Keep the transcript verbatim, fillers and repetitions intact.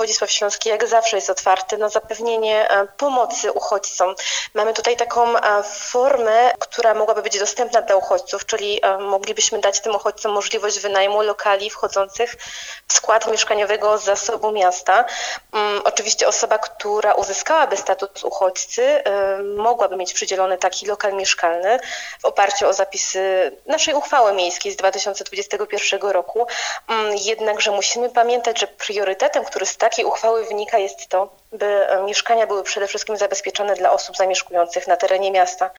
Wodzisław Śląski jak zawsze jest otwarty na zapewnienie pomocy uchodźcom. Mamy tutaj taką formę, która mogłaby być dostępna dla uchodźców, czyli moglibyśmy dać tym uchodźcom możliwość wynajmu lokali wchodzących w skład mieszkaniowego zasobu miasta. Oczywiście osoba, która uzyskałaby status uchodźcy, mogłaby mieć przydzielony taki lokal mieszkalny w oparciu o zapisy naszej uchwały miejskiej z dwa tysiące dwudziestego pierwszego roku. Jednakże musimy pamiętać, że priorytetem, który z takiej uchwały wynika, jest to, by mieszkania były przede wszystkim zabezpieczone dla osób zamieszkujących na terenie miasta.